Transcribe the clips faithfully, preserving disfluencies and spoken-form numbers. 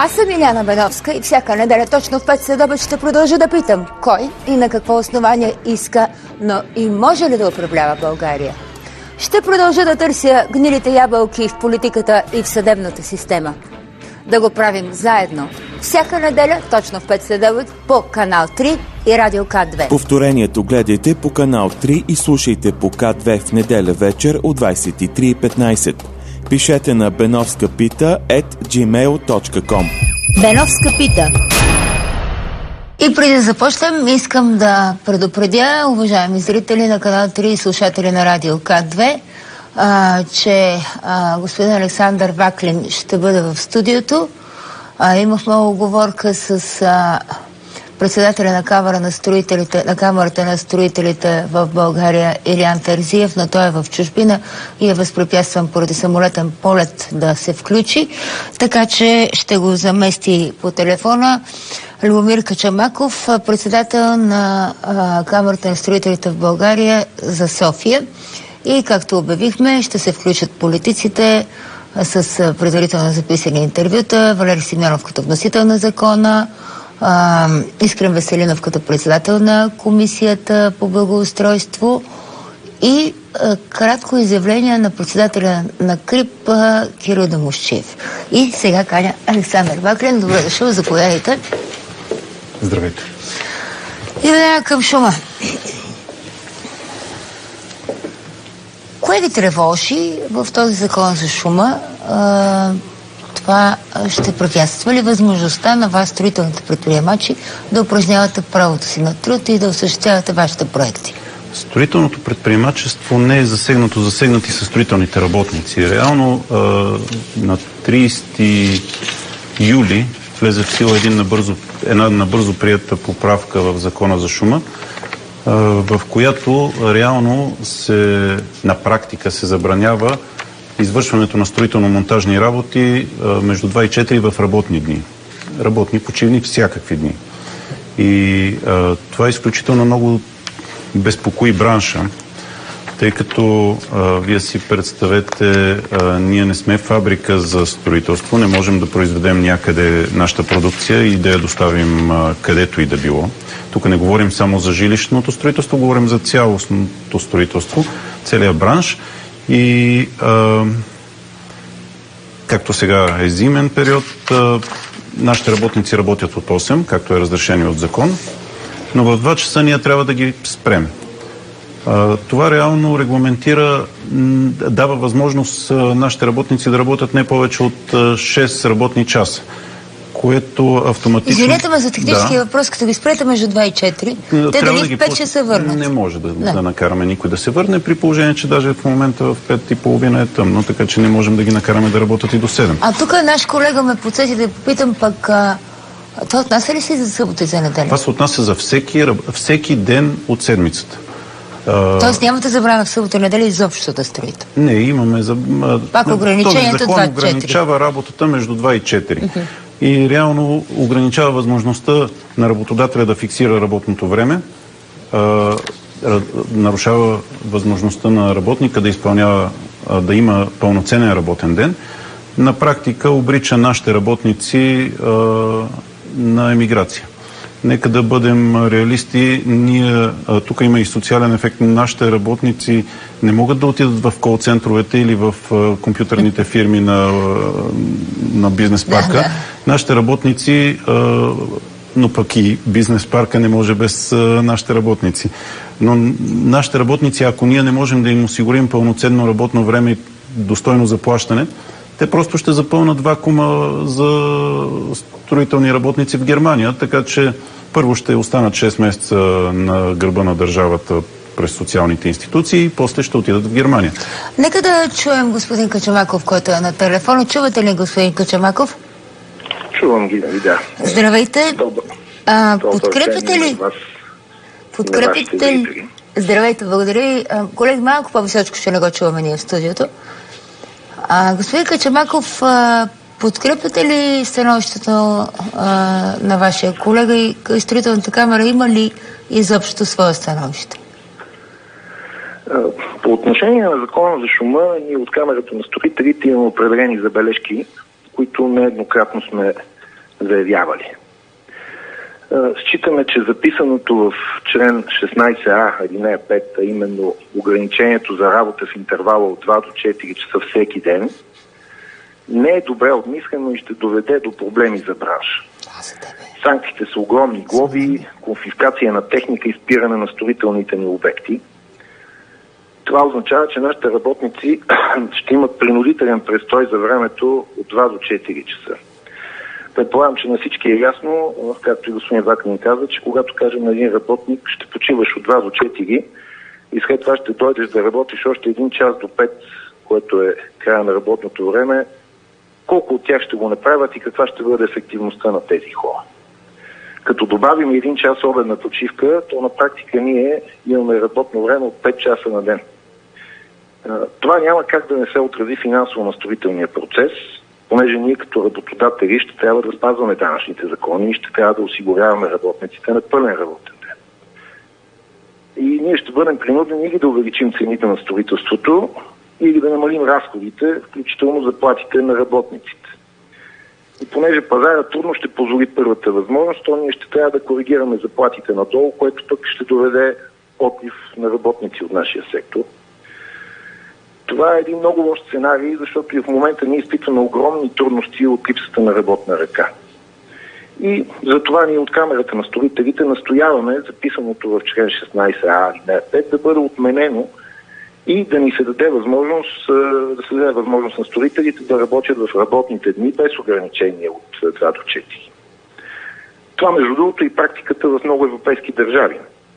Аз съм Иляна Беновска и всяка неделя точно в пет следобед ще продължа да питам кой и на какво основание иска, но и може ли да управлява България. Ще продължа да търся гнилите ябълки в политиката и в съдебната система. Да го правим заедно. Всяка неделя точно в пет следобед по канал три и Радио К две. Повторението гледайте по канал три и слушайте по К две в неделя вечер от двадесет и три и петнадесет. Пишете на benovskapita ет джимейл точка ком. Беновска пита. И преди да започнем, искам да предупредя, уважаеми зрители на канал три и слушатели на Радио К две, а, че а, господин Александър Ваклин ще бъде в студиото. А, имахме оговорка с а, председателя на камера на строителите, на камерата на строителите в България Илиян Терзиев, но той е в чужбина и е възпрепятстван поради самолетен полет да се включи, така че ще го замести по телефона Любомир Качамаков, председател на а, камерата на строителите в България за София. И както обявихме, ще се включат политиците а, с предварително записани интервюта, Валери Симеонов като вносител на закона, Uh, Искрен Веселинов като председател на комисията по благоустройство и uh, кратко изявление на председателя на КРИП uh, Кирил Дамусчиев. И сега каня Александър Ваклин. Добре дошъл, заповядайте. Здравейте. И веднага към шума. Кое ви тревожи в този закон за шума? Uh, Това ще препятства ли възможността на вас, строителните предприемачи, да упражнявате правото си на труд и да осъществявате вашите проекти? Строителното предприемачество не е засегнато. Засегнати са строителните работници. Реално на тридесети юли влезе в сила един набързо, една набързо приета поправка в закона за шума, в която реално се, на практика се забранява извършването на строително-монтажни работи а, между два и четири в работни дни. Работни, почивни, всякакви дни. И а, това изключително много безпокои бранша, тъй като а, вие си представете, а, ние не сме фабрика за строителство, не можем да произведем някъде нашата продукция и да я доставим а, където и да било. Тук не говорим само за жилищното строителство, говорим за цялостното строителство, целият бранш. И а, както сега е зимен период, а, нашите работници работят от осем, както е разрешение от закон, но в два часа ние трябва да ги спрем. А, това реално регламентира, дава възможност а, нашите работници да работят не повече от а, шест работни часа, което автоматично... Извинете ме за технически да. въпрос, като ги спрете между два и четири, те дали да в пет ще се върнат? Не може да, да. да накараме никой да се върне, при положение, че даже в момента в пет и половина е тъмно, така че не можем да ги накараме да работят и до седем. А тук наш колега ме подсети да попитам пък, а, това отнася ли се за събота и за неделя? Това се отнася за всеки, всеки ден от седмицата. Тоест нямате забрана в събота и неделя изобщо да строите? Не, имаме за... Пак ограничението два и четири. Ограничава работата между два и четири. Uh-huh. И реално ограничава възможността на работодателя да фиксира работното време, а, нарушава възможността на работника да изпълнява, а, да има пълноценен работен ден. На практика обрича нашите работници а, на емиграция. Нека да бъдем реалисти. Ние, а, тук има и социален ефект. Нашите работници не могат да отидат в кол-центровете или в а, компютърните фирми на, а, на бизнес парка. Да, да. Нашите работници, а, но пък и бизнес парка не може без а, нашите работници. Но нашите работници, ако ние не можем да им осигурим пълноценно работно време и достойно заплащане, те просто ще запълнат вакуума за строителни работници в Германия, така че първо ще останат шест месеца на гърба на държавата през социалните институции и после ще отидат в Германия. Нека да чуем господин Качамаков, който е на телефона. Чувате ли господин Качамаков? Чувам ги, да. Здравейте. Добър. А, подкрепяте ли? Подкрепяте ли? Здравейте, благодаря. Колеги, малко по-височко ще не го чуваме ние в студиото. А, господин Качамаков, а, подкрепяте ли становището а, на вашия колега и строителната камера има ли изобщо свое становище? По отношение на закона за шума, ние от камерата на строителите имаме определени забележки, които нееднократно сме заявявали. Считаме, че записаното в член шестнайсет а, алинея пет, а именно ограничението за работа в интервала от два до четири часа всеки ден, не е добре обмислено и ще доведе до проблеми за бранша. Санкциите са огромни глоби, конфискация на техника и спиране на строителните ни обекти. Това означава, че нашите работници ще имат принудителен престой за времето от два до четири часа. Предполагам, че на всички е ясно, както и господин Ваклин каза, че когато кажем на един работник, ще почиваш от два до четири и след това ще дойдеш да работиш още един час до пет, което е края на работното време, колко от тях ще го направят и каква ще бъде ефективността на тези хора. Като добавим един час обедна почивка, то на практика ние имаме работно време от пет часа на ден. Това няма как да не се отрази финансово на строителния процес, понеже ние като работодатели ще трябва да спазваме данъчните закони и ще трябва да осигуряваме работниците на пълен работен ден. И ние ще бъдем принудени или да увеличим цените на строителството, или да намалим разходите, включително заплатите на работниците. И понеже пазара трудно ще позволи първата възможност, то ние ще трябва да коригираме заплатите надолу, което пък ще доведе отлив на работници от нашия сектор. Това е един много лош сценарий, защото и в момента ние изпитваме огромни трудности от липсата на работна ръка. И затова ние от Камерата на строителите настояваме записаното в член шестнайсет а, алинея пет да бъде отменено и да ни се даде възможност, да се даде възможност на строителите да работят в работните дни без ограничения от два до четири. Това, между другото, и практиката в много европейски държави.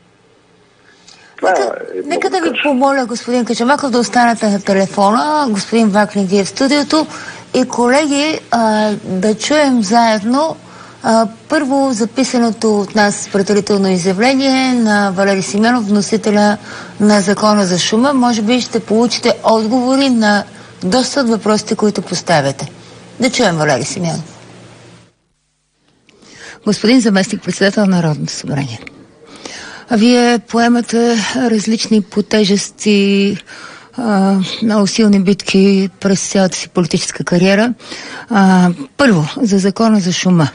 Нека, е нека да ви помоля, господин Качамаков, да останете на телефона. Господин Ваклин, вие в студиото. И колеги, а, да чуем заедно а, първо записаното от нас предварително изявление на Валери Симеонов, вносителя на Закона за шума. Може би ще получите отговори на доста от въпросите, които поставяте. Да чуем Валери Симеонов. Господин заместник председател на Народното събрание, а вие поемате различни по тежести а, много силни битки през цялата си политическа кариера. А, първо, за Закона за шума.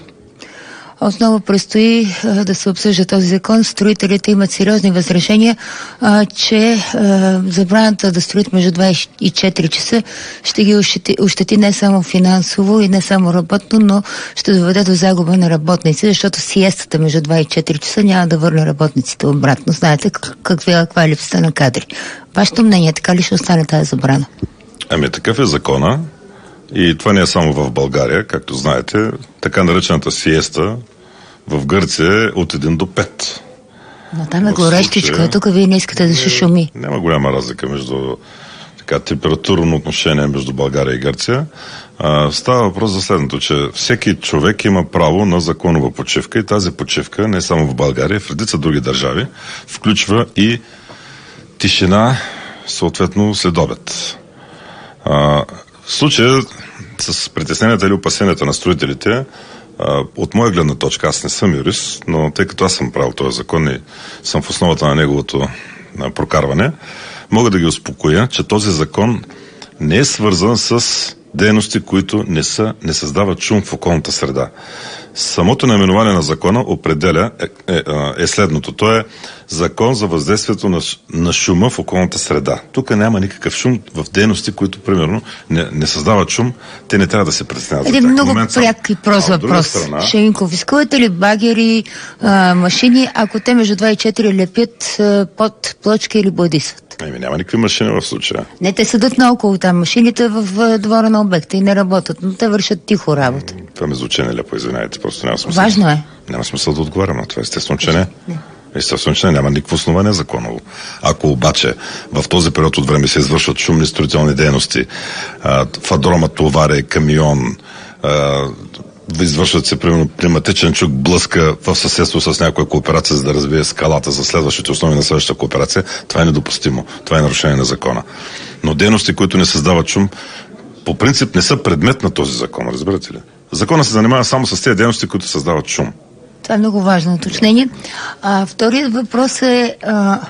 Отново предстои а, да се обсъжда този закон. Строителите имат сериозни възражения, а, че а, забраната да строят между двайсет и четири часа ще ги ощети, ощети не само финансово и не само работно, но ще доведе до загуба на работници, защото сиестата между два и четири часа няма да върне работниците обратно. Знаете каква, каква е липсата на кадри. Вашето мнение, така ли ще остане тази забрана? Ами такъв е закона. И това не е само в България, както знаете, така наречената сиеста в Гърция е от един до пет. Но там е горещичка, тук вие не искате да се шуми. Няма голяма разлика между така температурно отношение между България и Гърция. А, става въпрос за следното, че всеки човек има право на законова почивка и тази почивка не само в България, в редица други държави, включва и тишина, съответно след обед. А, В случая с притесненията или опасенията на строителите, от моя гледна точка, аз не съм юрист, но тъй като аз съм правил този закон и съм в основата на неговото прокарване, мога да ги успокоя, че този закон не е свързан с дейности, които не, са, не създават шум в околната среда. Самото наименование на закона определя е, е, е следното. То е закон за въздействието на, на шума в околната среда. Тук няма никакъв шум в дейности, които, примерно, не, не създават шум. Те не трябва да се притесняват. Един много пряк и прост въпрос. Страна... Ще им конфискувате ли багери, а, машини, ако те между два и четири лепят а, под плочки или бодисат? Еми, няма никакви машини в случая. Не, те седат наоколо там. Машините в, в двора на обекта и не работят, но те вършат тихо работа. Това ми звучи нелепо, извинявайте, просто няма смисъл. Важно е. Няма смисъл да отговарям на това. Естествено, че не. не. Естествено, че не. Няма никакво основание законово. Ако обаче в този период от време се извършват шумни строителни дейности, фадрома, товаре, камион, а, извършват се, примерно, климатичен чук блъска в съседство с някоя кооперация, за да развие скалата за следващите основи на следващата кооперация, това е недопустимо. Това е нарушение на закона. Но дейности, които не създават шум, по принцип не са предмет на този закон, разбирате ли? Законът се занимава само с тези дейности, които създават шум. Това е много важно уточнение. А, вторият въпрос е а,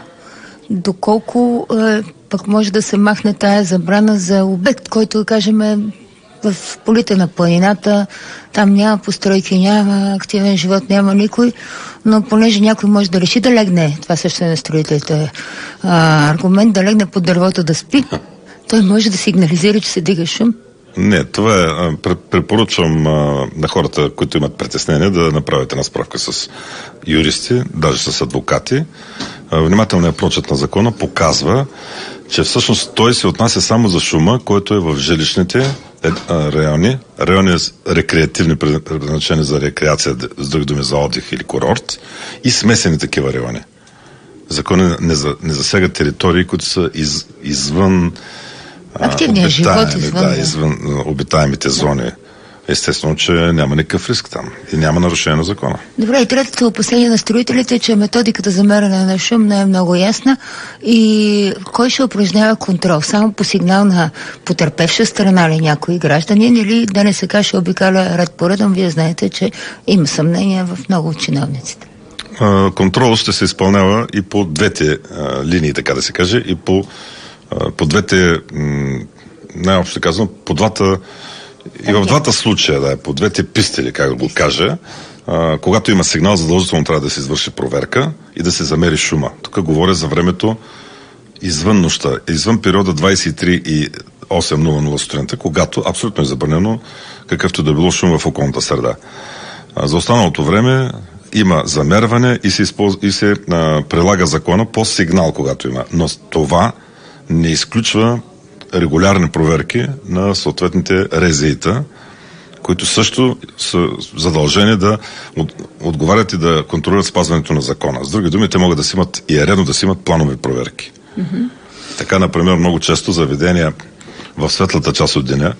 доколко а, пък може да се махне тая забрана за обект, който, да кажем, е в полите на планината, там няма постройки, няма активен живот, няма никой, но понеже някой може да реши да легне, това също е на строителите, а, аргумент да легне под дървото да спи, той може да сигнализира, че се дига шум. Не, това е, препоръчвам а, на хората, които имат притеснение, да направят една справка с юристи, даже с адвокати. А, внимателният прочит на закона показва, че всъщност той се отнася само за шума, който е в жилищните райони, райони рекреативни, предназначени за рекреация, с други думи за отдих или курорт, и смесени такива райони. Законът не, за, не засяга територии, които са из, извън активния живот, извън, да, извън обитаемите зони. Естествено, че няма никакъв риск там и няма нарушение на закона. Добре, и третото опасение на строителите е, че методиката за мерене на шум не е много ясна и кой ще упражнява контрол? Само по сигнал на потърпевша страна ли някой гражданин или да не се каже обикаля ред по редом? Вие знаете, че има съмнение в много от чиновниците. Контрол ще се изпълнява и по двете а, линии, така да се каже, и по, а, по двете, м- най-общо казвам, по двата и в двата случая, да, по двете писти, как да го кажа, а, когато има сигнал, задължително трябва да се извърши проверка и да се замери шума. Тук говоря за времето извън нощта, извън периода двайсет и три и осем нула нула сутринта, когато абсолютно е забранено какъвто да било шум в околната среда. А, за останалото време има замерване и се, използ... и се а, прилага закона по сигнал, когато има. Но това не изключва регулярни проверки на съответните РЗИ-та, които също са задължени да от, отговарят и да контролират спазването на закона. С други думи, те могат да си имат и е редно да си имат планови проверки. Mm-hmm. Така, например, много често заведения в светлата част от деня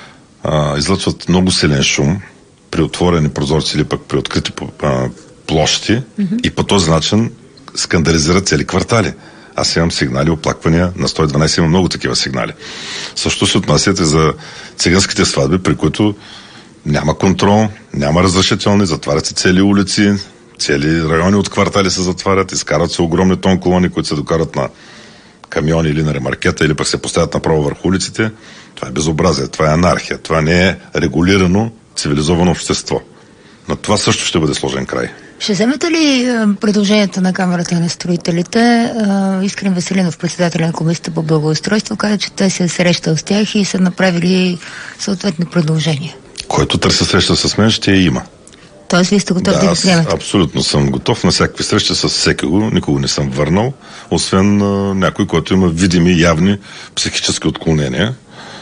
а, излъчват много силен шум при отворени прозорци или пък при открити а, площи mm-hmm. и по този начин скандализират цели квартали. Аз имам сигнали, оплаквания, на сто и дванайсет има много такива сигнали. Също се отнасят и за циганските сватби, при които няма контрол, няма разрешителни, затварят се цели улици, цели райони от квартали се затварят, изкарат се огромни тон колони, които се докарат на камиони или на ремаркета, или пък се поставят направо върху улиците. Това е безобразие, това е анархия, това не е регулирано цивилизовано общество. На това също ще бъде сложен край. Ще вземете ли предложението на Камерата на строителите? Искрен Веселинов, председател на Комисията по благоустройство, каза, че те се е срещал с тях и са направили съответни предложения. Който търси среща с мен, ще я има. Тоест, вие сте готов да, да ги приемете? Абсолютно съм готов на всякакви срещи с всекиго. Никога не съм върнал, освен а, някой, който има видими, явни психически отклонения.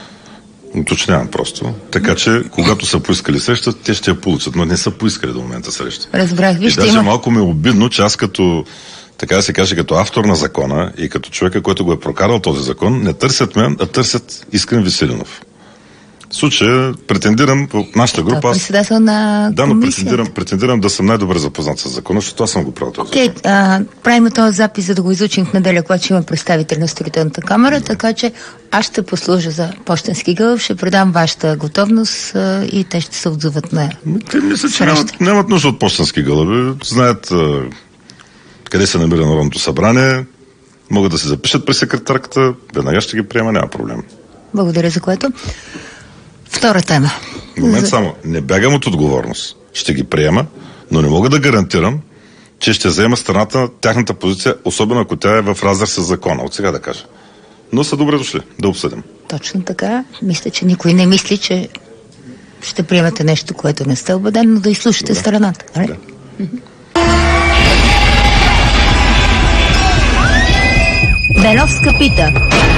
Уточнявам просто. Така че, когато са поискали среща, те ще я получат, но не са поискали до момента среща. Разбрах. И даже има... малко ми е обидно, че аз като, така да се каже, като автор на закона и като човека, който го е прокарал този закон, не търсят мен, а търсят Искрен Веселинов. В случая претендирам в нашата група. Аз... Председател на да, но претендирам, претендирам да съм най-добре запознат с закона, защото аз съм го правил този okay, закон. Правим този запис, за да го изучим в неделя, когато ще има представител на строителната камера, така че аз ще послужа за пощенски гълъб, ще предам вашата готовност а, и те ще се отзоват на те мисля, че нямат, нямат нужда от пощенски гълъби. Знаят а, къде се намира Народното събрание, могат да се запишат при секретарката, веднага ще ги приема, няма проблем. Благодаря за което. Втора тема. Момент за... само. Не бягам от отговорност. Ще ги приема, но не мога да гарантирам, че ще взема страната тяхната позиция, особено ако тя е в разрез с закона. От сега да кажа. Но са добре дошли да обсъдим. Точно така. Мисля, че никой не мисли, че ще приемете нещо, което не сте убеден, но да изслушате да. Страната. Да. Беновска пита.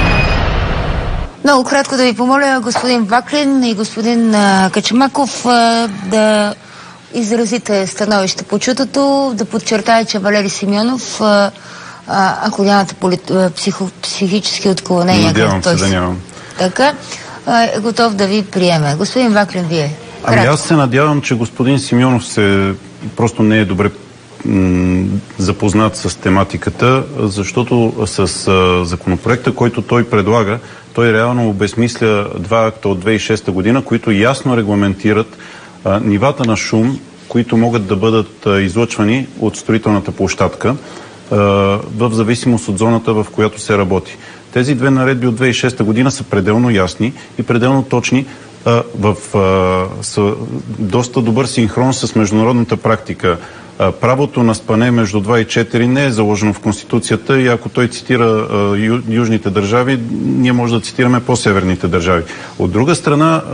Много кратко да ви помоля, господин Ваклин и господин а, Качемаков, а, да изразите становище по чутото, да подчертая, че Валери Симеонов, а, а, ако нямате полит, а, психо, психически отклонения, надявам се да нямам. Така, а, е готов да ви приеме. Господин Ваклин, вие. Ами кратко. Аз се надявам, че господин Симеонов се просто не е добре м- запознат с тематиката, защото с а, законопроекта, който той предлага, той реално обезмисля два акта от две хиляди и шеста година, които ясно регламентират а, нивата на шум, които могат да бъдат а, излъчвани от строителната площадка а, в зависимост от зоната, в която се работи. Тези две наредби от две хиляди и шеста година са пределно ясни и пределно точни а, в а, с, доста добър синхрон с международната практика. А, правото на спане между два и четири не е заложено в Конституцията и ако той цитира а, ю, южните държави, ние може да цитираме по-северните държави. От друга страна, а,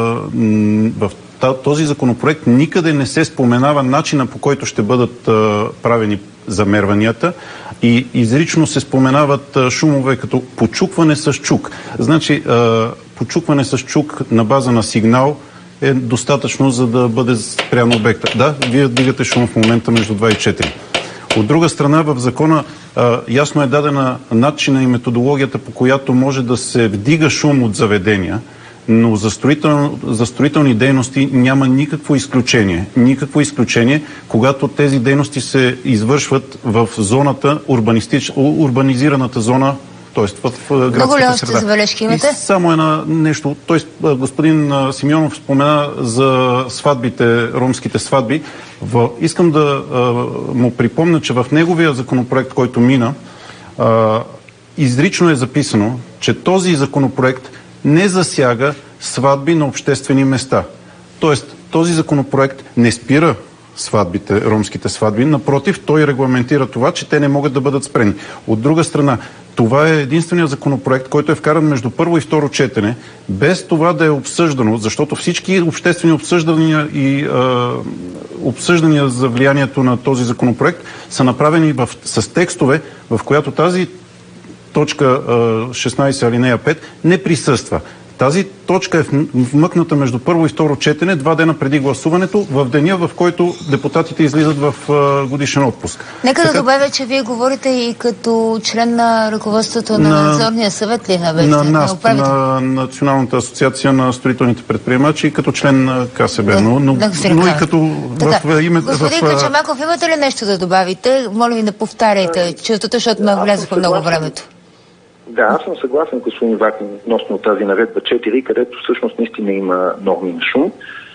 в този законопроект никъде не се споменава начина, по който ще бъдат а, правени замерванията и изрично се споменават а, шумове като почукване с чук. Значи, а, почукване с чук на база на сигнал е достатъчно, за да бъде спрян обекта. Да, вие дигате шум в момента между два и четири. От друга страна, в закона а, ясно е дадена начина и методологията, по която може да се вдига шум от заведения, но за, строител, за строителни дейности няма никакво изключение. Никакво изключение, когато тези дейности се извършват в зоната, урбанистич, урбанизираната зона, т.е. в градската Много ли още среда. забележки имате? И само една нещо. Т.е. господин Симеонов спомена за сватбите, ромските сватби. В... Искам да а, му припомня, че в неговия законопроект, който мина, а, изрично е записано, че този законопроект не засяга сватби на обществени места. Тоест, този законопроект не спира сватбите, ромските сватби. Напротив, той регламентира това, че те не могат да бъдат спрени. От друга страна, това е единственият законопроект, който е вкаран между първо и второ четене, без това да е обсъждано, защото всички обществени обсъждания и а, обсъждания за влиянието на този законопроект са направени в, с текстове, в която тази точка шестнайсет алинея пет не присъства. Тази точка е вмъкната между първо и второ четене, два дена преди гласуването, в деня, в който депутатите излизат в годишен отпуск. Нека така... да добавя, че вие говорите и като член на ръководството на, на надзорния съвет ли на БЕС? На нас, на, на Националната асоциация на строителните предприемачи и като член на КСБ, да, но, но, да но и като така. в име... Господин в... Качамаков, имате ли нещо да добавите? Моля ви да повтаряйте чувството, защото ме влязохме много времето. Да, аз съм съгласен, господин Вакин, относно тази наредба четири, където всъщност наистина има норми на шум.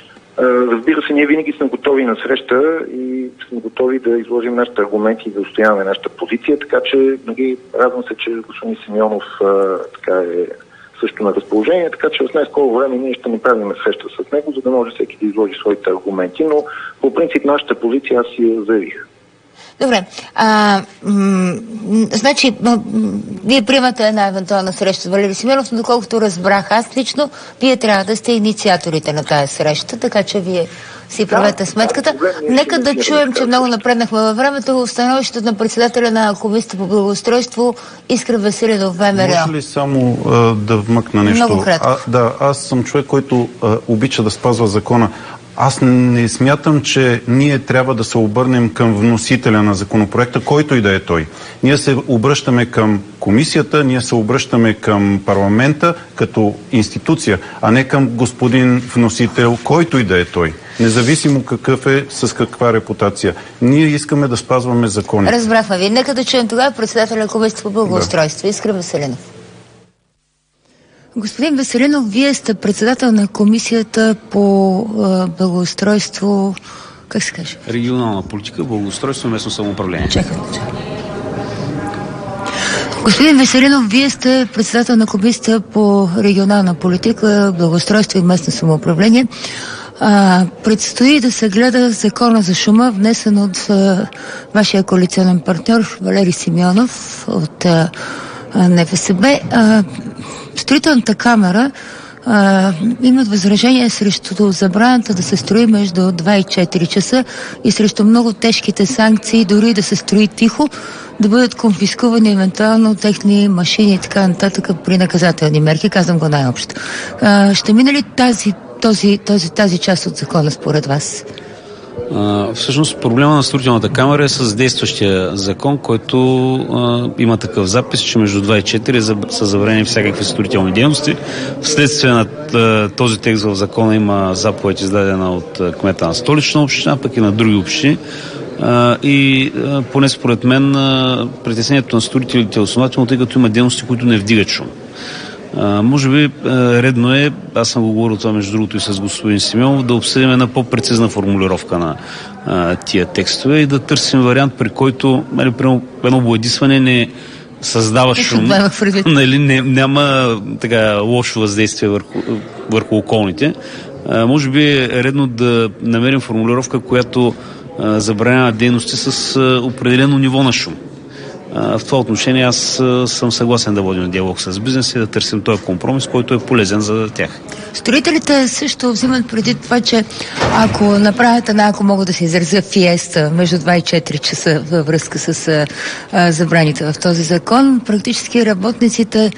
Разбира се, ние винаги сме готови на среща и сме готови да изложим нашите аргументи и да устояваме нашата позиция, така че нали, радвам се, че господин Симеонов така е също на разположение, така че в най-скоро време ние ще направим среща с него, за да може всеки да изложи своите аргументи, но по принцип нашата позиция аз си я заявих. Добре. А, м- значи, м- вие приемате една евентуална среща с Валери Симеонов, но доколкото разбрах аз лично, вие трябва да сте инициаторите на тази среща, така че вие си правете да, сметката. Да, Нека да чуем, че много напреднахме във времето. Становището на председателя на Комисията по благоустройство Искрен Веселинов, ВМРО. Може ли само а, да вмъкна нещо? Много кратко. А, да, аз съм човек, който а, обича да спазва закона. Аз не смятам, че ние трябва да се обърнем към вносителя на законопроекта, който и да е той. Ние се обръщаме към комисията, ние се обръщаме към парламента като институция, а не към господин вносител, който и да е той. Независимо какъв е, с каква репутация. Ние искаме да спазваме закони. Разбрахме ви. Нека да чуем тогава председателя на Комисията по благоустройство. Да. Искрен Веселинов. Господин Веселинов, вие сте председател на Комисията по а, благоустройство, как се каже? Регионална политика, благоустройство и местно самоуправление. Чакайте, чакайте. Господин Веселинов, вие сте председател на Комисията по регионална политика, благоустройство и местно самоуправление. А, предстои да се гледа закона за шума, внесен от а, вашия коалиционен партньор Валери Симеонов от а, НФСБ. А, Строителната камера а, имат възражение срещу забраната да се строи между два и четири часа и срещу много тежките санкции, дори да се строи тихо, да бъдат конфискувани евентуално техни машини и така нататък при наказателни мерки, казвам го най-общо. А, ще мине ли тази, този, този, тази част от закона според вас? Uh, всъщност проблема на строителната камера е с действащия закон, който uh, има такъв запис, че между два и четири са забранени всякакви строителни дейности. Вследствие на uh, този текст в закона има заповед издадена от uh, кмета на Столична община, пък и на други общини. Uh, и uh, поне според мен uh, притеснението на строителите е основателно, тъй като има дейности, които не вдигат шум. А, може би а, редно е, аз съм го говорил това между другото и с господин Симеонов, да обсъдим една по-прецизна формулировка на а, тия текстове и да търсим вариант, при който нали, при едно боядисване не, създава шум, нали, не, няма така лошо въздействие върху, върху околните. А, може би е редно да намерим формулировка, която а, забранява дейности с а, определено ниво на шум. А, в това отношение аз а, съм съгласен да водим диалог с бизнеса и да търсим този компромис, който е полезен за тях. Строителите също взимат преди това, че ако направят една, ако могат да се изразя, фиеста между два и четири часа във връзка с а, забраните в този закон, практически работниците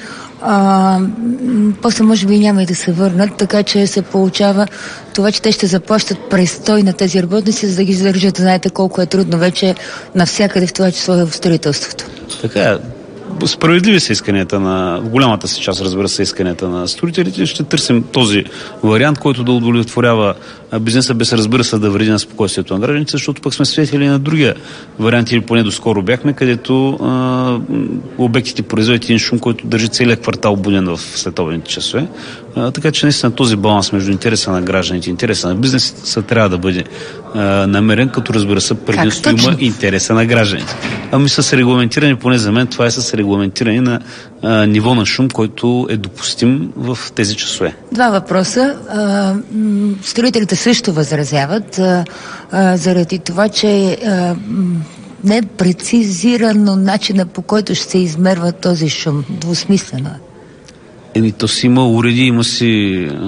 а, после може би няма и да се върнат, така че се получава това, че те ще заплащат престой на тези работници, за да ги задържат. Знаете колко е трудно вече навсякъде, в това число в строителството. Така, справедливи са исканията на, в голямата си част, разбира се, исканията на строителите. Ще търсим този вариант, който да удовлетворява бизнеса, без, разбира се, да вреди на спокойствието на гражданите, защото пък сме свидетели на другия вариант, или поне доскоро бяхме, където а, обектите производят един шум, който държи целият квартал буден в световните часове. А, така че наистина този баланс между интереса на гражданите и интереса на бизнеса трябва да бъде а, намерен, като, разбира се, предимство има интереса на гражданите. Ами с регламентиране, поне за мен, това е с регламентиране на а, ниво на шум, който е допустим в тези часове. Два въпроса. А, строителите също възразяват а, а, заради това, че а, не е прецизирано начина, по който ще се измерва този шум. Двусмислено е. Еми, то си има уреди, има си а,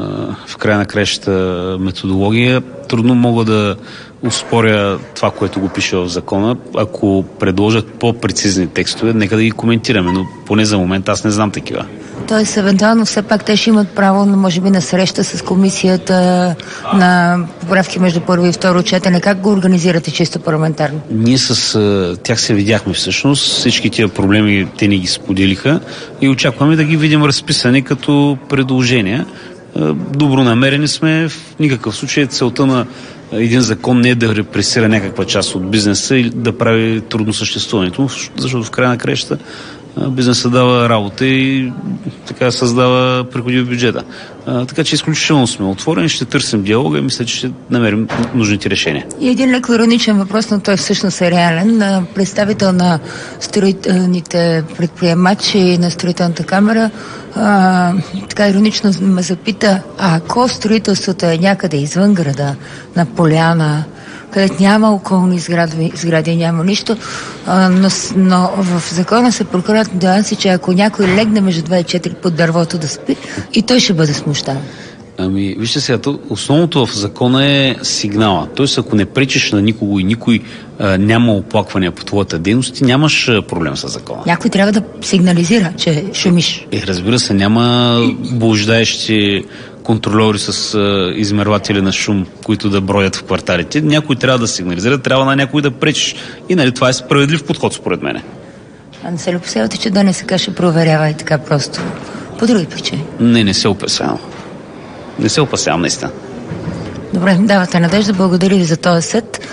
в края на краищата методология. Трудно мога да успоря това, което го пише в закона. Ако предложат по-прецизни текстове, нека да ги коментираме, но поне за момент аз не знам такива. Тоест, евентуално все пак те ще имат право, може би, на среща с комисията, на поправки между първо и второ четене. Как го организирате чисто парламентарно? Ние с а, тях се видяхме всъщност. Всички тия проблеми те ни ги споделиха и очакваме да ги видим разписани като предложения. А, добронамерени сме. В никакъв случай целта на един закон не е да репресира някаква част от бизнеса и да прави трудно съществуването, защото в края на краищата бизнесът дава работа и така създава приходи в бюджета. А, така че изключително сме отворени, ще търсим диалога и мисля, че ще намерим нужните решения. И един леко ироничен въпрос, но той всъщност е реален. Представител на строителните предприемачи на строителната камера а, така иронично ме запита, а ако строителството е някъде извън града, на поляна, където няма околни сгради, сгради няма нищо, а, но, но в закона се прокарат нюанси, че ако някой легне между два и четири под дървото да спи, и той ще бъде смущан. Ами, вижте сега, основното в закона е сигнала. Тоест, ако не пречиш на никого и никой а, няма оплаквания по твоята дейност, ти нямаш а, проблем с закона. Някой трябва да сигнализира, че шумиш. Е, разбира се, няма блуждаещи контролери с а, измерватели на шум, които да броят в кварталите. Някой трябва да сигнализира, трябва на някой да пречиш. И нали, това е справедлив подход, според мен. А не се ли опасявате, че да не се ще проверява и така просто по други причини? Не, не се опасявам. Не се опасявам, наистина. Добре, давате надежда. Благодаря ви за този съд.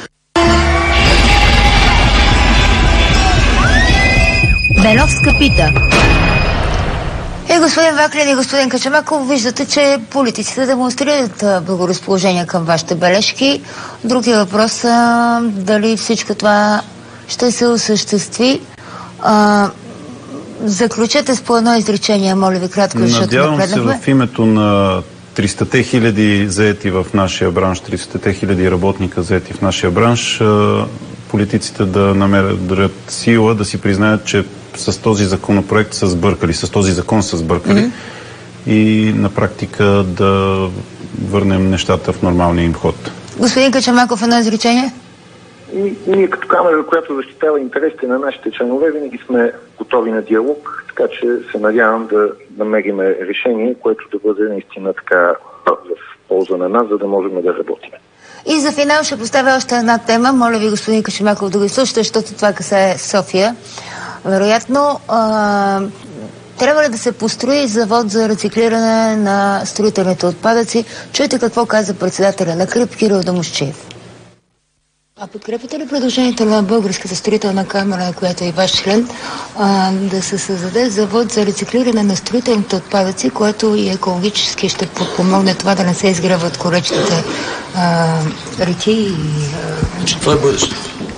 Беновска пита. Е, господин Ваклин и господин Качамаков, виждате, че политиците демонстрират благоразположение към вашите бележки. Други въпрос е дали всичко това ще се осъществи. А, заключете с по едно изречение, моля ви, кратко, защото надявам се в името на тристата хиляди заети в нашия бранш, тристата хиляди работника заети в нашия бранш, политиците да намерят сила, да си признаят, че с този законопроект са сбъркали, с този закон са сбъркали mm-hmm. и на практика да върнем нещата в нормалния им ход. Господин Качамаков, едно изречение? И, ние като камера, която защитава интересите на нашите членове, винаги сме готови на диалог, така че се надявам да намерим решение, което да бъде наистина така в полза на нас, за да можем да работим. И за финал ще поставя още една тема. Моля ви, господин Качамаков, да го слушате, защото това касае София. Вероятно, а, трябва ли да се построи завод за рециклиране на строителните отпадъци? Чуйте какво каза председателя на КРИБ Кирил Дамусчиев. А подкрепите ли предложението на Българската строителна камера, която е и ваш член, а, да се създаде завод за рециклиране на строителните отпадъци, което и екологически ще подпомогне това да не се изгреват коречните а, реки и... А... Това е бъдещето.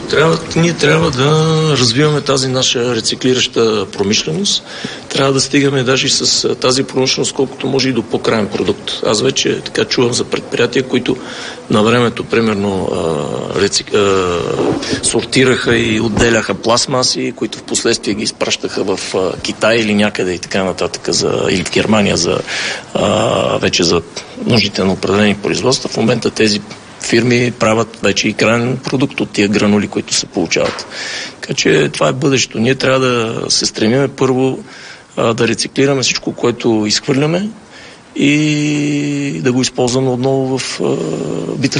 Трябва, ние трябва да развиваме тази наша рециклираща промишленост. Трябва да стигаме даже с тази промишленост, колкото може и до по-краен продукт. Аз вече така чувам за предприятия, които на времето, примерно, рецик... сортираха и отделяха пластмаси, които в последствие ги изпращаха в Китай или някъде и така нататък, за... или в Германия за... вече за нуждите на определени производства. В момента тези фирми правят вече и крайен продукт от тия гранули, които се получават. Така че това е бъдещето. Ние трябва да се стремиме първо а, да рециклираме всичко, което изхвърляме и да го използваме отново в а, бита.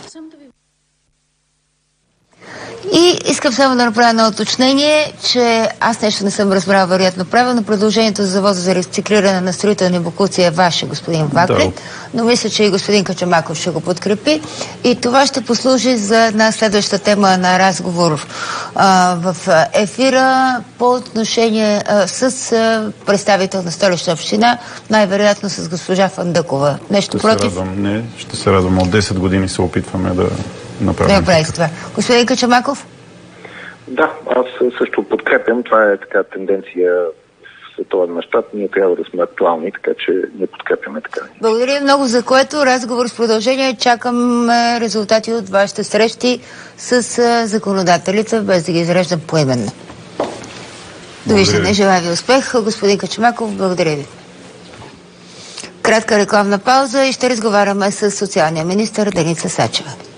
И искам само да направя едно уточнение, че аз нещо не съм разбрала вероятно правилно. Предложението за завода за рециклиране на строителни боклуци е ваше, господин Ваклин, да. Но мисля, че и господин Качамаков ще го подкрепи. И това ще послужи за една следваща тема на разговор а, в ефира по отношение а, с а, представител на Столична община, най-вероятно с госпожа Фандъкова. Нещо ще против? Се радвам, не, ще се радвам. От десет години се опитваме да направим. Да, прави това. Господин Качамаков? Да, аз също подкрепям. Това е така тенденция в световен мащаб. Ние трябва да сме актуални, така че не подкрепяме така. Благодаря много, за което разговор с продължение. Чакам резултати от вашите срещи с законодателите, без да ги изреждам поименно. Довиждане, желая ви успех. Господин Качамаков, благодаря ви. Кратка рекламна пауза и ще разговаряме с социалния министър Деница Сачева.